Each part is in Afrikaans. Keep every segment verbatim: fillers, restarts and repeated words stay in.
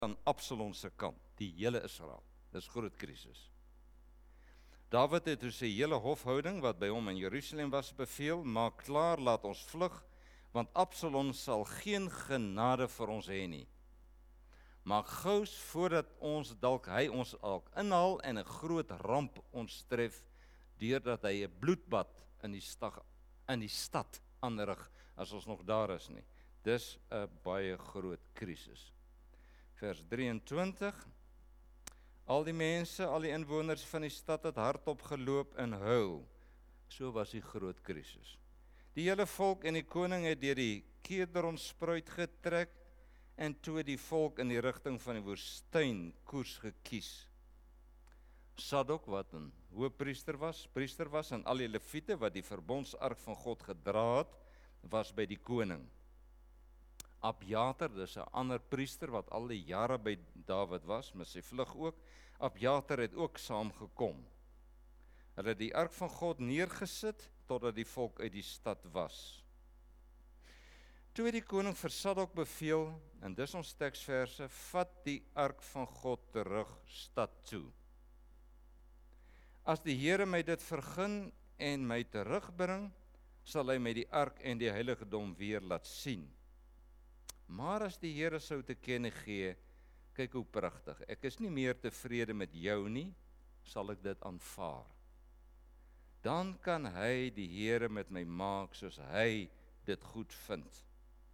aan Absalom se kant, die hele Israel. Dis groot krisis. Dawid het toe sy hele hofhouding wat by hom in Jerusalem was beveel, maak klaar, laat ons vlug, want Absalom sal geen genade vir ons hê nie. Maak gous voordat ons dalk hy ons dalk inhaal en 'n groot ramp ons tref, deurdat hy 'n bloedbad in die stad in die stad aanrig as ons nog daar is nie. Dis 'n baie groot krisis. Vers drieëntwintig. Al die mense, al die inwoners van die stad het hardop geloop en huil. So was die groot krisis. Die hele volk en die koning het deur die Kedronspruit getrek en toe die volk in die rigting van die woestyn koers gekies. Sadok wat 'n hoëpriester was, priester was en al die leviete wat die verbondsark van God gedra het, was by die koning. Abjatar, dis 'n ander priester wat al die jare by Dawid was, met sy vlug ook. Abjatar het ook saamgekom. Hulle het die ark van God neergesit totdat die volk uit die stad was. Toe het die koning vir Sadok beveel, en dis ons teksverse, vat die ark van God terug stad toe. As die Here my dit vergun en my terugbring, sal hy my die ark en die heiligdom weer laat sien. Maar as die Here sou te kenne gee, kyk hoe pragtig, ek is nie meer tevrede met jou nie, sal ek dit aanvaar. Dan kan hy, die Here, met my maak soos hy dit goed vind.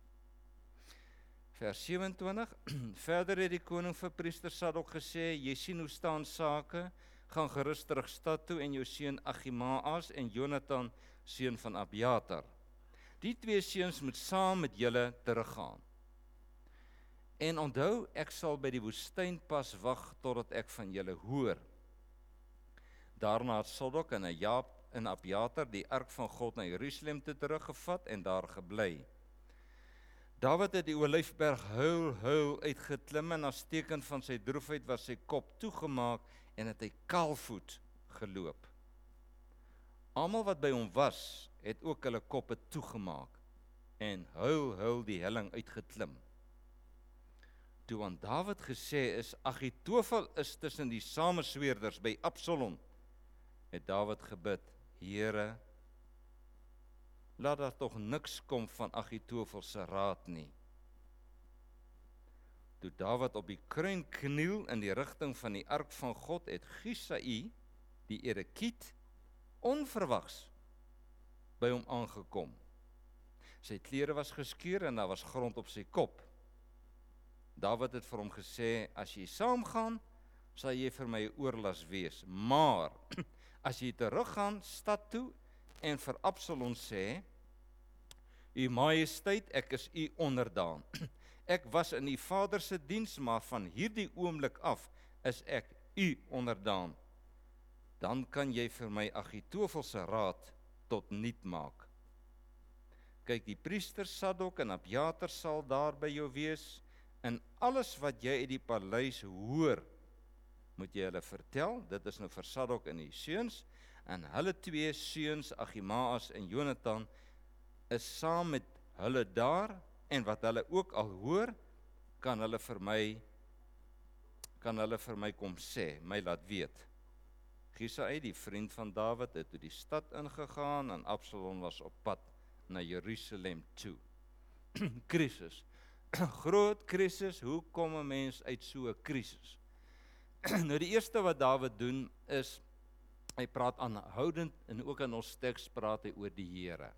Vers sewe-en-twintig, verder het die koning vir priester Sadok gesê, jy sien hoe staan sake, gaan gerus terug stad toe en jou seun Agimaas en Jonathan, seun van Abjatar. Die twee seuns moet saam met julle teruggaan. En onthou, ek sal by die woestynpas wag totdat ek van julle hoor. Daarna het Sadok en en Abjatar die ark van God na Jerusalem toe teruggevat en daar gebly. Dawid het die Olyfberg huil, huil uitgeklim en as teken van sy droefheid was sy kop toegemaak en het hy kaalvoet geloop. Almal wat by hom was, het ook hulle koppe toegemaak en huil, huil die helling uitgeklim. Toe aan Dawid gesê is, Agitofel is tussen die samesweerders by Absalom, het Dawid gebid, Here, laat daar tog niks kom van Agitofel se raad nie. Toe Dawid op die kruin kniel in die rigting van die ark van God, het Gisai, die Erekiet, onverwags by hom aangekom. Sy klere was geskeur en daar was grond op sy kop. Dawid het vir hom gesê, as jy saamgaan, sal jy vir my 'n oorlas wees. Maar, as jy teruggaan stad toe en vir Absalom sê, U Majesteit, ek is u onderdaan. Ek was in u vader se diens, maar van hierdie oomblik af is ek u onderdaan. Dan kan jy vir my Agitofel se raad tot niet maak. Kyk, die priester Sadok en Abjatar sal daar by jou wees, en alles wat jy uit die paleis hoor, moet jy hulle vertel. Dit is nou vir Sadok en die seuns, en hulle twee seuns, Agimaas en Jonathan, is saam met hulle daar, en wat hulle ook al hoor, kan hulle vir my, kan hulle vir my kom sê, my laat weet. Gisai, die vriend van Dawid, het toe die stad ingegaan, en Absalom was op pad na Jerusalem toe. Krisis. Groot krisis, hoe kom 'n mens uit so 'n krisis? Nou die eerste wat Dawid doen is, hy praat aanhoudend, en ook in ons teks praat hy oor die Here.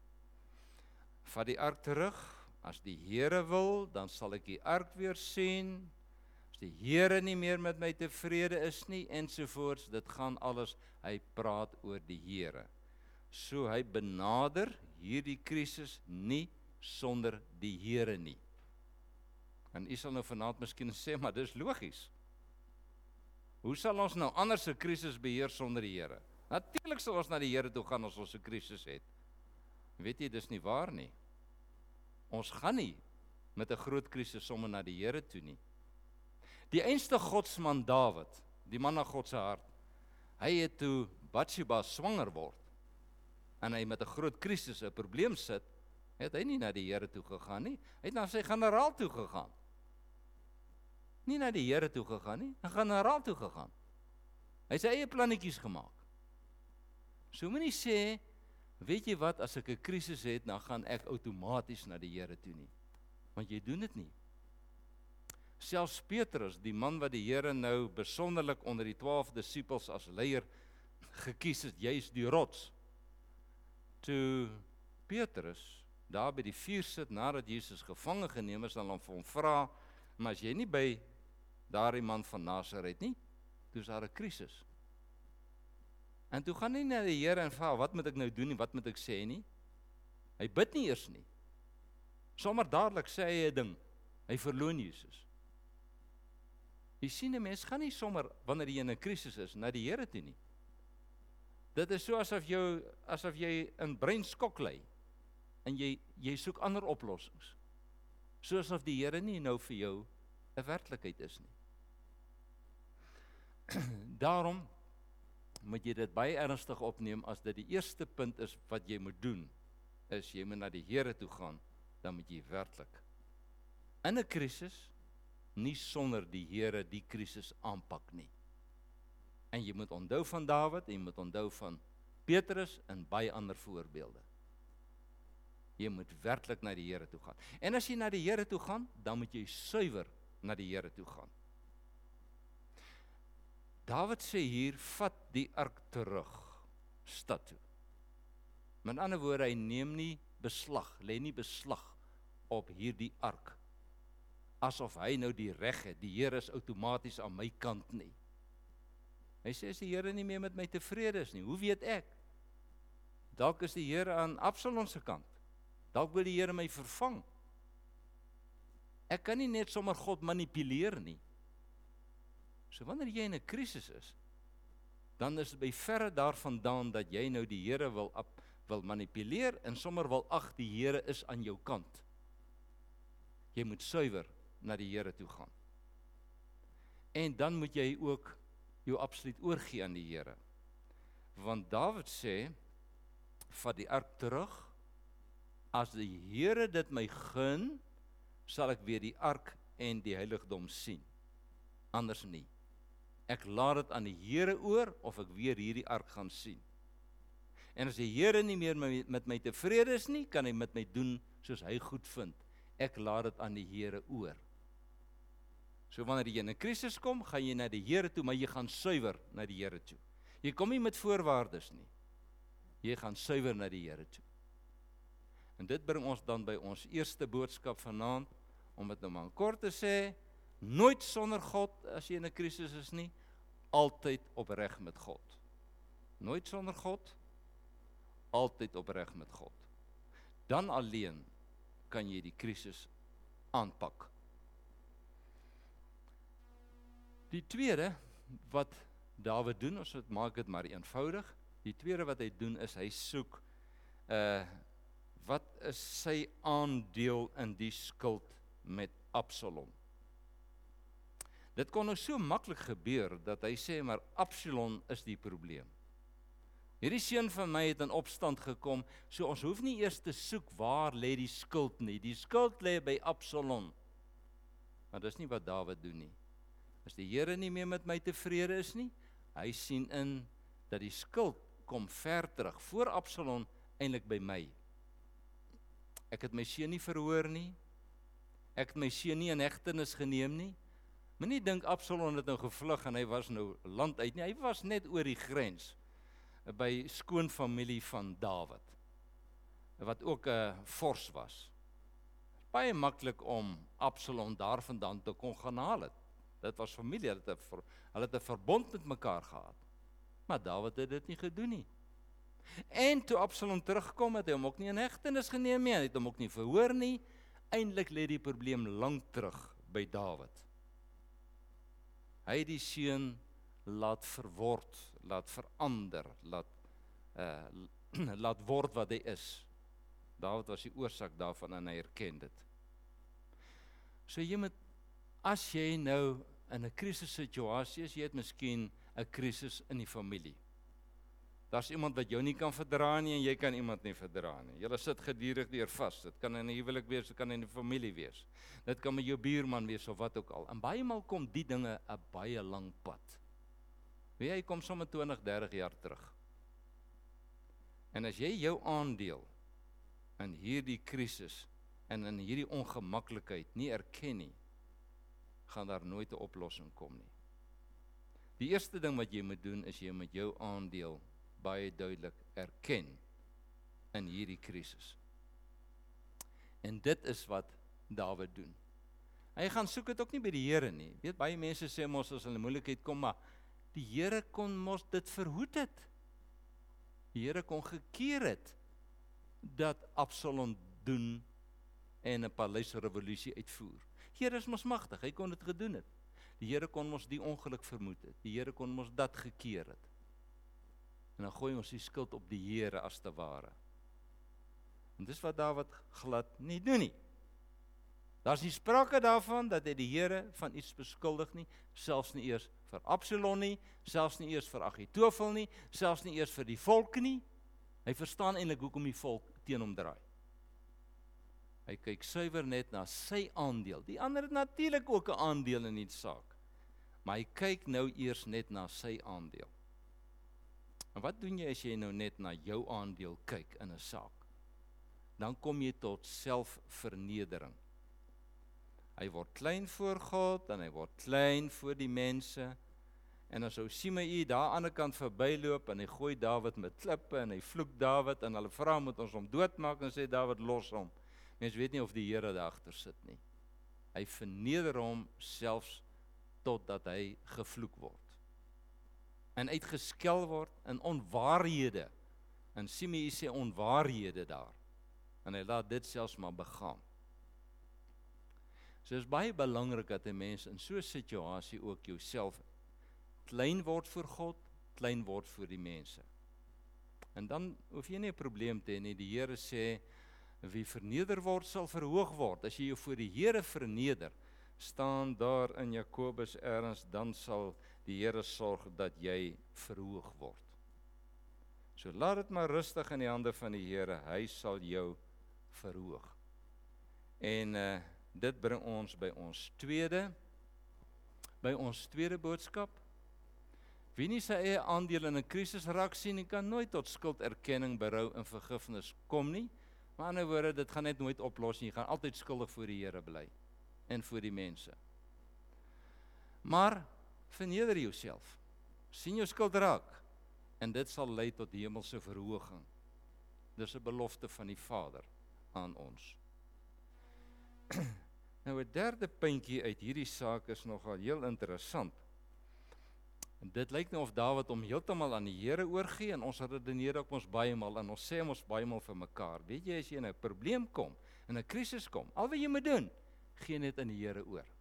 Vat die ark terug, as die Here wil, dan sal ek die ark weer sien, as die Here nie meer met my tevrede is nie, ensovoorts, dit gaan alles, hy praat oor die Here. So hy benader hierdie krisis nie sonder die Here nie. En u sal nou vanaand miskien sê, maar dis logies. Hoe sal ons nou anders 'n krisis beheer sonder die Here? Natuurlik sal ons na die Here toe gaan as ons 'n krisis het. Weet jy, dis nie waar nie. Ons gaan nie met 'n groot krisis sommer na die Here toe nie. Die einste godsman Dawid, die man na God se hart, hy het toe Batsheba swanger word, en hy met 'n groot krisis, 'n probleem sit, het hy nie na die Here toe gegaan nie, hy het na sy generaal toe gegaan. Nie na die Here toe gegaan nie, hy gaan na Raal toe gegaan. Hy het sy eie plannetjies gemaak. So moenie sê, weet jy wat, as ek 'n krisis het, dan gaan ek outomaties na die Here toe nie. Want jy doen dit nie. Selfs Petrus, die man wat die Here nou besonderlik onder die twaalf disippels as leier gekies het, jy is die rots. Toe Petrus daar by die vuur sit, nadat Jesus gevange geneem is, dan hom vir hom vra, maar as jy nie by daardie man van Nasaret nie, toe is daar 'n krisis. En toe gaan hy na die Here en vra, wat moet ek nou doen nie, wat moet ek sê nie? Hy bid nie eers nie. Sommer dadelik sê hy 'n ding, hy verloon Jesus. Jy sien, 'n mens gaan nie sommer, wanneer jy in 'n krisis is, na die Here toe nie. Dit is so asof jou, asof jy in breinskok lê, en jy, jy soek ander oplossings. So asof die Here nie nou vir jou 'n werklikheid is nie. Daarom moet jy dit baie ernstig opneem, as dit die eerste punt is wat jy moet doen, is jy moet na die Here toe gaan, dan moet jy werklik in 'n krisis, nie sonder die Here die krisis aanpak nie. En jy moet onthou van Dawid, en jy moet onthou van Petrus, en baie ander voorbeelde. Jy moet werklik na die Here toe gaan. En as jy na die Here toe gaan, dan moet jy suiwer na die Here toe gaan. Dawid sê hier, vat die ark terug, stad toe. Met ander woorde, hy neem nie beslag, lê nie beslag op hierdie ark, asof hy nou die reg het, die Here is outomaties aan my kant nie. Hy sê, as die Here nie meer met my tevrede is nie, hoe weet ek? Dalk is die Here aan Absalom se kant. Dalk wil die Here my vervang. Ek kan nie net sommer God manipuleer nie. So wanneer jy in 'n krisis is, dan is dit by verre daarvandaan dat jy nou die Here wil, wil manipuleer, en sommer wil, ag, die Here is aan jou kant. Jy moet suiwer na die Here toe gaan. En dan moet jy ook jou absoluut oorgee aan die Here. Want Dawid sê, vat die ark terug, as die Here dit my gun, sal ek weer die ark en die heiligdom sien. Anders nie. Ek laat dit aan die Here oor, of ek weer hierdie ark gaan sien. En as die Here nie meer my, met my tevrede is nie, kan hy met my doen soos hy goed vind. Ek laat dit aan die Here oor. So wanneer jy in 'n krisis kom, gaan jy na die Here toe, maar jy gaan suiwer na die Here toe. Jy kom nie met voorwaardes nie. Jy gaan suiwer na die Here toe. En dit bring ons dan by ons eerste boodskap vanaand, om dit nou maar kort te sê, nooit sonder God as jy in 'n krisis is nie, altyd opreg met God. Nooit sonder God, altyd opreg met God. Dan alleen kan jy die krisis aanpak. Die tweede wat Dawid doen, ons het maak dit maar eenvoudig, die tweede wat hy doen is, hy soek, uh, wat is sy aandeel in die skuld met Absalom? Dit kon nou so maklik gebeur, dat hy sê, maar Absalom is die probleem. Hierdie seun van my het in opstand gekom, so ons hoef nie eers te soek waar lê die skuld nie, die skuld lê by Absalom. Maar dis nie wat Dawid doen nie. As die Here nie meer met my tevrede is nie, hy sien in, dat die skuld kom ver terug, voor Absalom, eintlik by my. Ek het my seun nie verhoor nie, ek het my seun nie in hegtenis geneem nie. Moenie dink Absalom het nou gevlug en hy was nou land uit nie, hy was net oor die grens, by skoonfamilie van Dawid, wat ook 'n vors was. Baie maklik om Absalom daarvandaan te kon gaan haal het. Dit was familie, hulle het 'n hulle het 'n verbond met mekaar gehad. Maar Dawid het dit nie gedoen nie. En toe Absalom terugkom, het hy hom ook nie in hegtenis geneem nie, hy het hom ook nie verhoor nie. Eintlik lê die probleem lank terug by Dawid. Hy het die seun laat verword, laat verander, laat, uh, laat word wat hy is. Dawid was die oorsaak daarvan en hy erken dit. So jy moet, as jy nou in 'n krisissituasie is, jy het miskien 'n krisis in die familie. Daar's iemand wat jou nie kan verdra nie en jy kan iemand nie verdra nie. Julle sit gedurig deur vas. Dit kan in 'n huwelik wees, dit kan in 'n familie wees. Dit kan met jou buurman wees of wat ook al. En baie maal kom die dinge 'n baie lang pad. Weet jy, kom sommer twintig, dertig jaar terug. En as jy jou aandeel in hierdie krisis en in hierdie ongemaklikheid nie erken nie, gaan daar nooit 'n oplossing kom nie. Die eerste ding wat jy moet doen is jy moet jou aandeel baie duidelik erken in hierdie krisis. En dit is wat Dawid doen. Hy gaan soek dit ook nie by die Here nie. Weet, baie mense sê mos as hulle in moeilikheid kom, maar die Here kon mos dit verhoed het. Die Here kon gekeer het dat Absalom doen en 'n paleisrevolusie uitvoer. Die Here is mos magtig, hy kon dit gedoen het. Die Here kon mos die ongeluk vermoed het. Die Here kon mos dat gekeer het. En dan gooi ons die skuld op die Here as te ware. En dis wat Dawid glad nie doen nie. Daar's nie sprake daarvan dat hy die Here van iets beskuldig nie, selfs nie eers vir Absalom nie, selfs nie eers vir Agitofel nie, selfs nie eers vir die volk nie. Hy verstaan eintlik hoekom die volk teen hom draai. Hy kyk suiwer net na sy aandeel. Die ander het natuurlik ook 'n aandeel in die saak. Maar hy kyk nou eers net na sy aandeel. En wat doen jy as jy nou net na jou aandeel kyk in 'n saak? Dan kom jy tot selfvernedering. Hy word klein voor God en hy word klein voor die mense. En as ou Simei daar aan die ander kant verbyloop en hy gooi Dawid met klippe en hy vloek Dawid en hulle vra moet ons hom doodmaak en sê Dawid los hom. Mens weet nie of die Here daar agter sit nie. Hy verneder hom selfs totdat hy gevloek word. En uitgeskel word in onwaarhede. En Simei sê onwaarhede daar. En hy laat dit selfs maar begaan. So is baie belangrik dat 'n mens in so 'n situasie ook jouself klein word vir God, klein word vir die mense. En dan hoef jy nie 'n probleem te hê nie. Die Here sê, wie verneder word, sal verhoog word. As jy jou voor die Here verneder, staan daar in Jakobus ergens, dan sal die Here sorg dat jy verhoog word. So laat dit maar rustig in die hande van die Here, hy sal jou verhoog. En uh, dit bring ons by ons tweede, by ons tweede boodskap. Wie nie sy eie aandeel in 'n krisis raak sien, en kan nooit tot skulderkenning, berou en vergifnis kom nie. Maar in 'n ander woorde, dit gaan net nooit oplos nie. Jy gaan altyd skuldig voor die Here bly en voor die mense. Maar verneder jouself. Sien jou skuld raak en dit sal lei tot die hemelse verhoging. Dis 'n belofte van die Vader aan ons. Nou 'n derde puntjie uit hierdie saak is nogal heel interessant. En dit lyk nou of Dawid hom heeltemal aan die Here oorgee en ons redeneer ook ons baie maal en ons sê ons baie maal vir mekaar. Weet jy, as jy in 'n probleem kom, in 'n krisis kom, al wat jy moet doen, gee net aan die Here oor.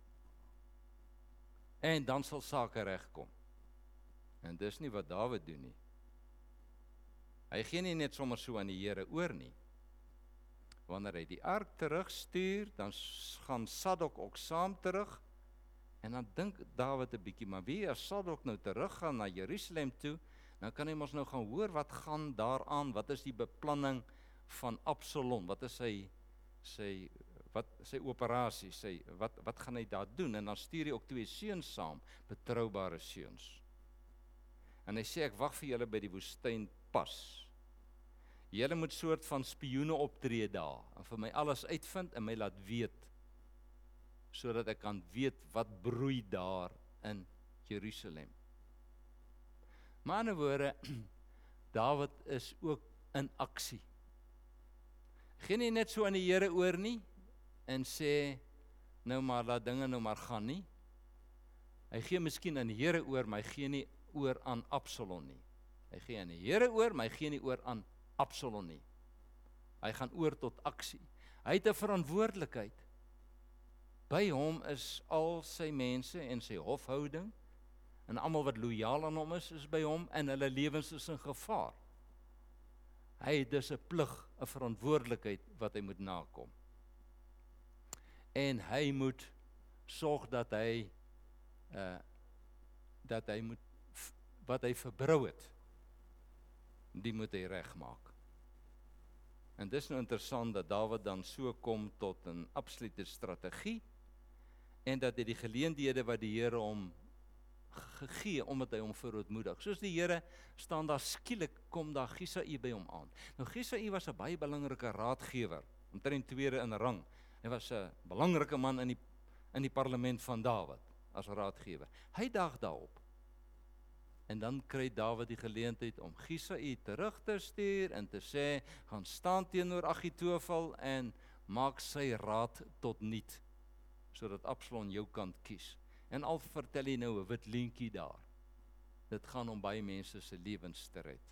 En dan sal sake regkom. En dis nie wat Dawid doen nie. Hy gee nie net sommer so aan die Here oor nie. Wanneer hy die ark terugstuur, dan gaan Sadok ook saam terug. En dan dink Dawid 'n bietjie, maar wie as Sadok nou teruggaan na Jerusalem toe, dan kan hy mos nou gaan hoor wat gaan daaraan, wat is die beplanning van Absalom, wat is sy sy wat sy operasie, sy wat wat gaan hy daar doen? En dan stuur hy ook twee seuns saam, betroubare seuns. En hy sê ek wag vir julle by die woestyn pas. Julle moet soort van spioene optree daar en vir my alles uitvind en my laat weet, sodat ek kan weet wat broei daar in Jerusalem. Maar in 'n woorde, Dawid is ook in aksie. Gee nie net so aan die Here oor nie en sê, nou maar laat dinge nou maar gaan nie. Hy gee miskien aan die Here oor, maar hy gee nie oor aan Absalom nie. Hy gee aan die Here oor, maar hy gee nie oor aan Absalom nie. Hy gaan oor tot aksie. Hy het 'n verantwoordelikheid. By hom is al sy mense en sy hofhouding, en almal wat lojaal aan hom is, is by hom, en hulle lewens is in gevaar. Hy het dus 'n plig, 'n verantwoordelikheid wat hy moet nakom. En hy moet sorg dat hy, uh, dat hy moet, wat hy verbrou het, die moet hy regmaak. En dis nou interessant dat Dawid dan so kom tot 'n absolute strategie, en dat hy die geleenthede wat die Here hom gegee, omdat hy hom verootmoedig. Soos die Here staan daar skielik, kom daar Gisaï by hom aan. Nou Gisaï was 'n baie belangrike raadgewer, omtrent tweede in rang. Hy was 'n belangrike man in die, in die parlement van Dawid, as raadgewer. Hy daag daarop. En dan kry Dawid die geleentheid om Gisaï terug te stuur en te sê, gaan staan teenoor Agitofel en maak sy raad tot niet, sodat Absalom jou kant kies. En al vertel hy nou 'n wit leentjie daar. Dit gaan om baie mense se lewens te red.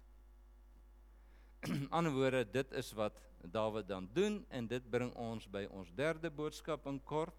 In ander woorde, dit is wat Dawid dan doen, en dit bring ons by ons derde boodskap in kort.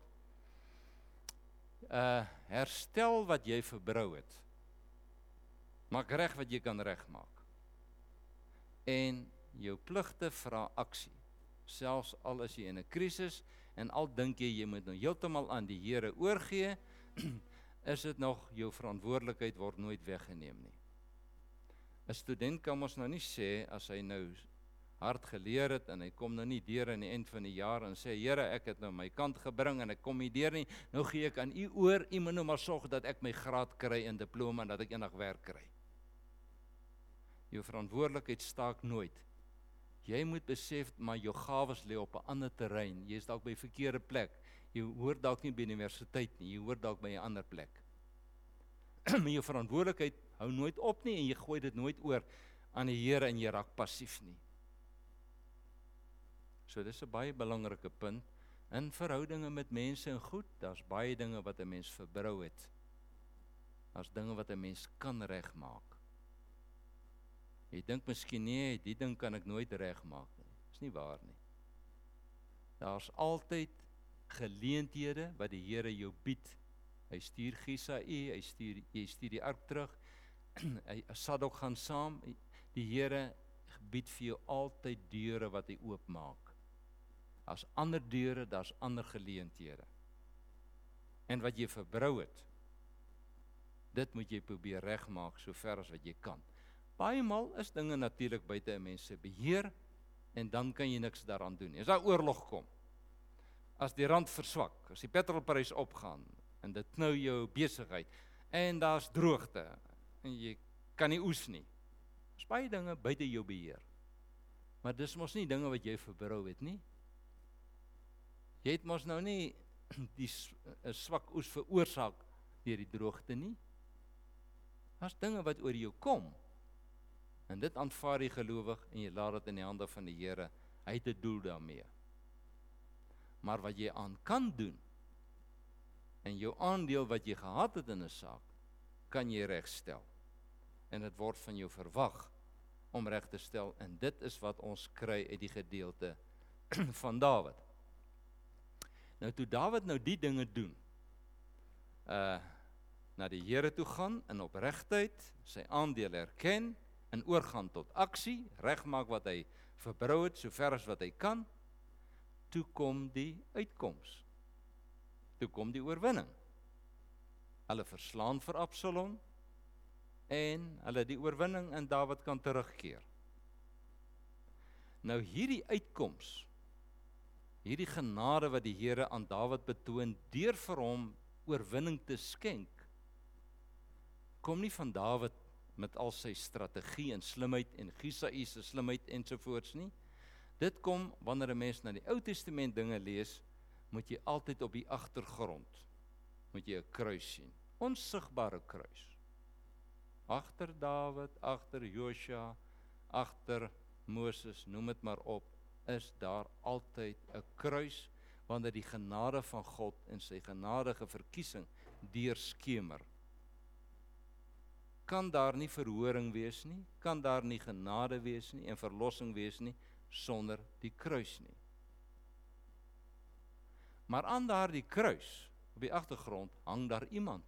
Uh, herstel wat jy verbrou het. Maak reg wat jy kan regmaak. En jou pligte vra aksie. Selfs al is jy in 'n krisis en al dink jy jy moet nou heeltemal aan die Here oorgee, is dit nog jou verantwoordelikheid word nooit weggeneem nie. 'n Student kan ons nou nie sê as hy nou hard geleer het en hy kom nou nie deur aan die eind van die jaar en sê, Here, ek het nou my kant gebring en ek kom nie deur nie, nou gee ek aan u oor, u moet nou maar sorg dat ek my graad kry en diploma en dat ek eendag werk kry. Jou verantwoordelikheid staak nooit. Jy moet besef, maar jou gawes lê op 'n ander terrein. Jy is dalk by 'n verkeerde plek. Jy hoort dalk nie by die universiteit nie, jy hoort dalk by 'n ander plek. Maar jou verantwoordelikheid hou nooit op nie en jy gooi dit nooit oor aan die Here en jy raak passief nie. So dis 'n baie belangrike punt. In verhoudinge met mense en goed, daar's baie dinge wat 'n mens verbrou het. Daar's dinge wat 'n mens kan regmaak. Jy dink miskien nee, die ding kan ek nooit regmaak nie. Dis nie waar nie. Daar's altyd geleenthede wat die Here jou bied. Hy stuur Gisaï, hy stuur jy stuur die ark terug. Hy Sadok gaan saam. Die Here bied vir jou altyd deure wat hy oopmaak. Daar's ander deure, daar's ander geleenthede. En wat jy verbrou het, dit moet jy probeer regmaak so ver as wat jy kan. Baie maal is dinge natuurlik buite 'n mens se beheer en dan kan jy niks daaraan doen. As daar oorlog kom, as die rand verswak, as die petrolprys opgaan en dit knou jou besigheid en daar's droogte en jy kan nie oes nie. Dis baie dinge buite jou beheer. Maar dis mos nie dinge wat jy verbrou het nie. Jy het mos nou nie die swak oes veroorsaak deur die droogte nie. Daar's dinge wat oor jou kom. En dit aanvaar die gelowig en jy laat dit in die hande van die Here. Hy het 'n doel daarmee. Maar wat jy aan kan doen en jou aandeel wat jy gehad het in 'n saak, kan jy regstel. En dit word van jou verwag om reg te stel en dit is wat ons kry uit die gedeelte van Dawid. Nou toe Dawid nou die dinge doen, uh, na die Here toe gaan in opregtheid, sy aandeel erken, en oorgaan tot aksie, regmaak wat hy verbrou het, so ver as wat hy kan, toe kom die uitkoms. Toe kom die oorwinning. Hulle verslaan vir Absalom, en hulle die oorwinning en Dawid kan terugkeer. Nou hierdie uitkoms, hierdie genade wat die Here aan Dawid betoon, deur vir hom oorwinning te skenk, kom nie van Dawid met al sy strategie en slimheid en Gisaï se slimheid ensovoorts nie. Dit kom wanneer 'n mens na die Ou Testament dinge lees, moet jy altyd op die agtergrond, moet jy 'n kruis sien, onsigbare kruis. Agter Dawid, agter Josua, agter Moses, noem dit maar op, is daar altyd 'n kruis, wanneer die genade van God en sy genadige verkiesing deurskemer. Kan daar nie verhoring wees nie, kan daar nie genade wees nie en verlossing wees nie, sonder die kruis nie. Maar aan daardie kruis, op die agtergrond, hang daar iemand.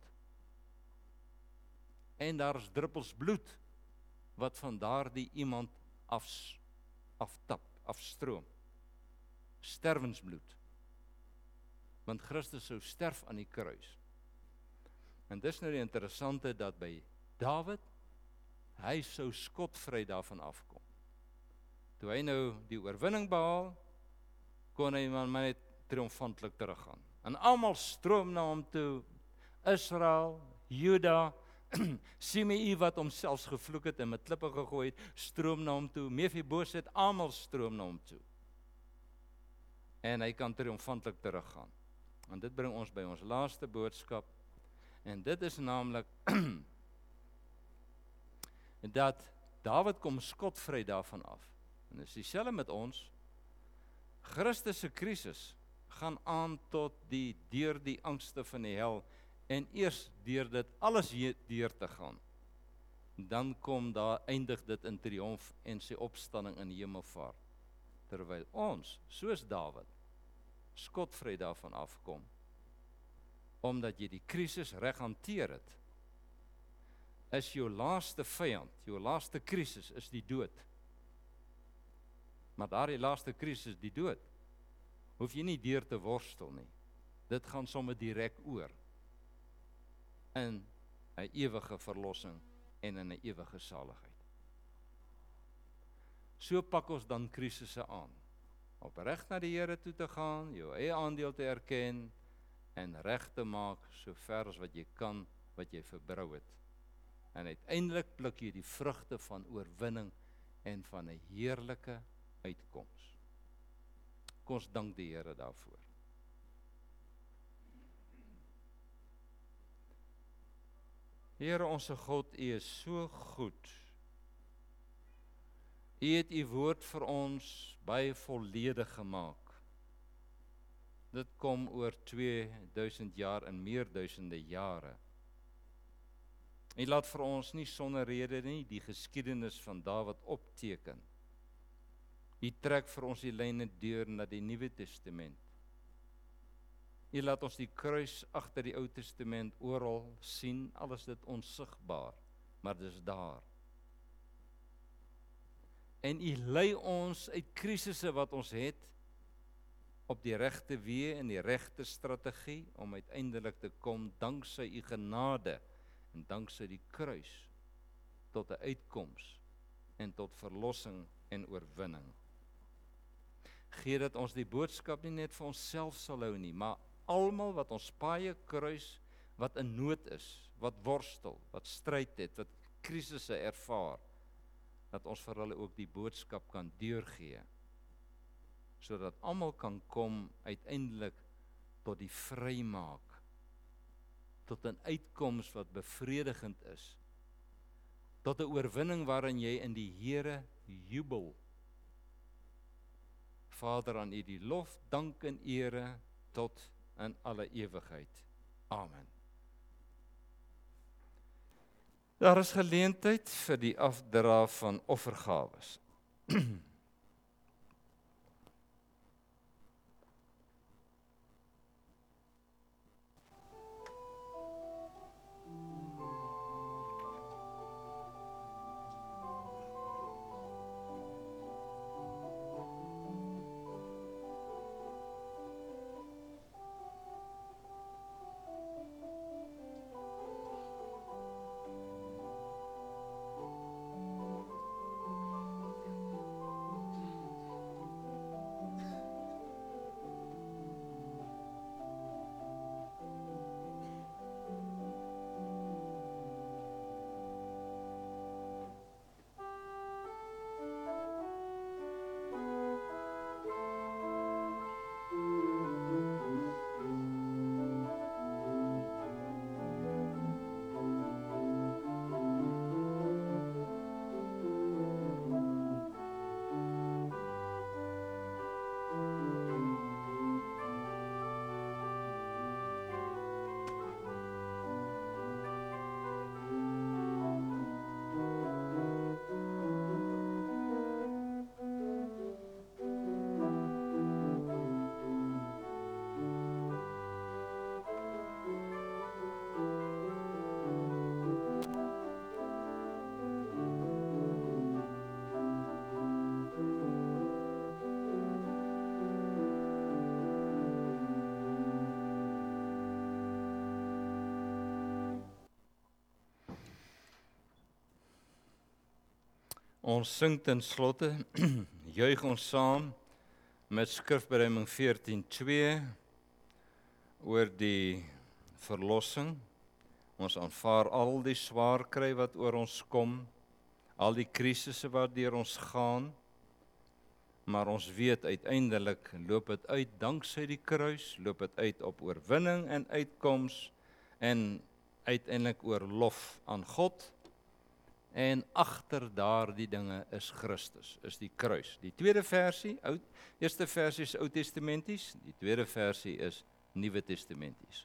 En daar is druppels bloed, wat van daardie iemand af, aftap, afstroom. Sterwensbloed. Want Christus sou sterf aan die kruis. En dis nou die interessante dat by Dawid, hy sou skotvry daarvan afkom. Toe hy nou die oorwinning behaal, kon hy maar net triomfantlik teruggaan. En almal stroom na hom toe, Israel, Juda, Simei wat hom selfs gevloek het en met klippe gegooi het, stroom na hom toe, Mefiboset, almal stroom na hom toe. En hy kan triomfantlik teruggaan. En dit bring ons by ons laaste boodskap, en dit is naamlik dat Dawid kom skotvry daarvan af. En dit is dieselfde met ons. Christus se krisis gaan aan tot die deur die angste van die hel, en eers deur dit alles deur te gaan. Dan kom daar, eindig dit in triomf en sy opstanding in hemelvaart. Terwyl ons, soos Dawid, skotvry daarvan afkom, omdat jy die krisis reg hanteer het, is jou laaste vyand, jou laaste krisis is die dood. Maar daardie laaste krisis, die dood, hoef jy nie deur te worstel nie. Dit gaan sommer direk oor in 'n ewige verlossing en in 'n ewige saligheid. So pak ons dan krisisse aan. Opreg na die Here toe te gaan, jou eie aandeel te erken en reg te maak so ver as wat jy kan, wat jy verbrou het. En uiteindelik pluk jy die vrugte van oorwinning en van 'n heerlike uitkoms. Kom ons dank die Here daarvoor. Here onse God, U is so goed. U het U woord vir ons baie volledig gemaak. Dit kom oor tweeduisend jaar en meer duisende jare. U laat vir ons nie sonder rede nie die geskiedenis van Dawid opteken. U trek vir ons die lyne deur na die Nuwe Testament. U laat ons die kruis agter die Ou Testament oral sien, alles dit onsigbaar, maar dis daar. En U lei ons uit krisisse wat ons het, op die regte weë en die regte strategie, om uiteindelik te kom, danksy U genade, en danksy die kruis, tot 'n uitkoms, en tot verlossing en oorwinning. Gee dat ons die boodskap nie net vir onsself sal hou nie, maar almal wat ons paie kruis, wat in nood is, wat worstel, wat stryd het, wat krisisse ervaar, dat ons vir hulle ook die boodskap kan deurgee, sodat almal kan kom uiteindelik tot die vrymaak, tot 'n uitkoms wat bevredigend is, tot 'n oorwinning waarin jy in die Here jubel. Vader, aan U die lof, dank en ere tot in alle ewigheid. Amen. Daar is geleentheid vir die afdra van offergawes. Ons sing ten slotte, juig ons saam met skrifbereiming veertien twee oor die verlossing. Ons aanvaar al die swaar kry wat oor ons kom, al die krisisse wat deur ons gaan, maar ons weet uiteindelik loop dit uit danksy die kruis, loop dit uit op oorwinning en uitkoms en uiteindelik oor lof aan God. En agter daardie dinge is Christus, is die kruis. Die tweede versie, oud, eerste versie is Ou Testamenties, die tweede versie is Nuwe Testamenties.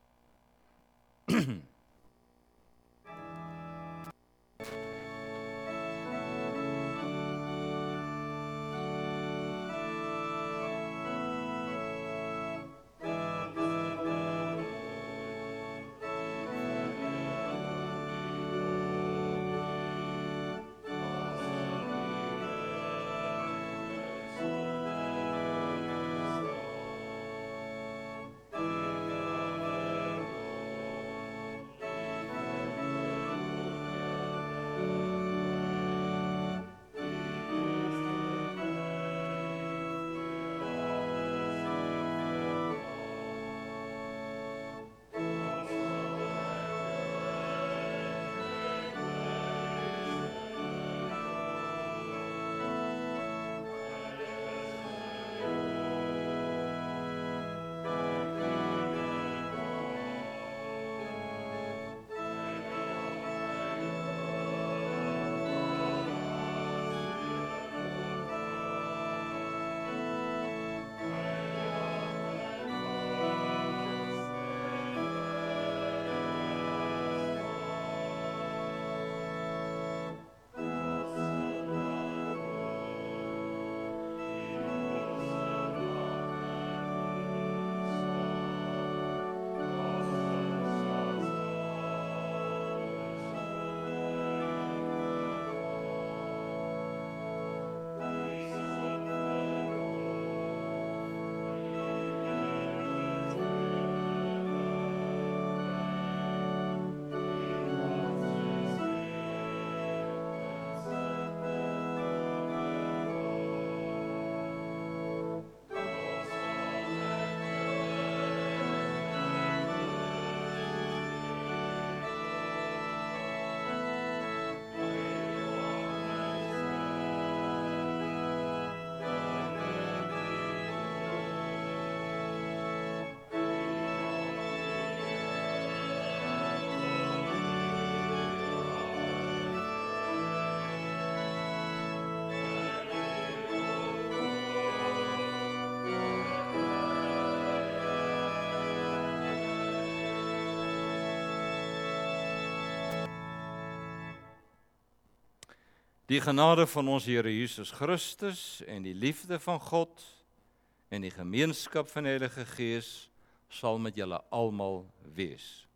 Die genade van ons Here Jesus Christus en die liefde van God en die gemeenskap van die Heilige Gees sal met julle almal wees.